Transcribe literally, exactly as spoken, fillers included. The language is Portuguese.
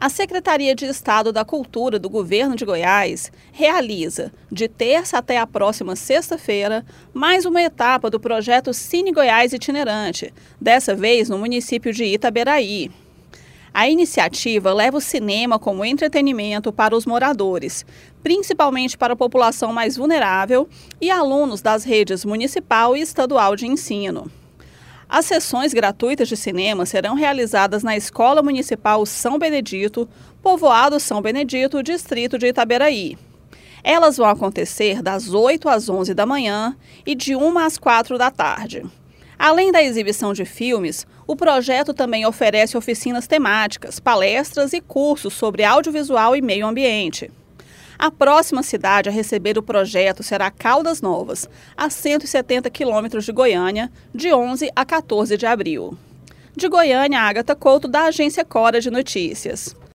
A Secretaria de Estado da Cultura do Governo de Goiás realiza, de terça até a próxima sexta-feira, mais uma etapa do projeto Cine Goiás Itinerante, dessa vez no município de Itaberaí. A iniciativa leva o cinema como entretenimento para os moradores, principalmente para a população mais vulnerável e alunos das redes municipal e estadual de ensino. As sessões gratuitas de cinema serão realizadas na Escola Municipal São Benedito, povoado São Benedito, distrito de Itaberaí. Elas vão acontecer das oito às onze da manhã e de uma às quatro da tarde. Além da exibição de filmes, o projeto também oferece oficinas temáticas, palestras e cursos sobre audiovisual e meio ambiente. A próxima cidade a receber o projeto será Caldas Novas, a cento e setenta quilômetros de Goiânia, de onze a quatorze de abril. De Goiânia, Ágata Couto, da Agência Cora de Notícias.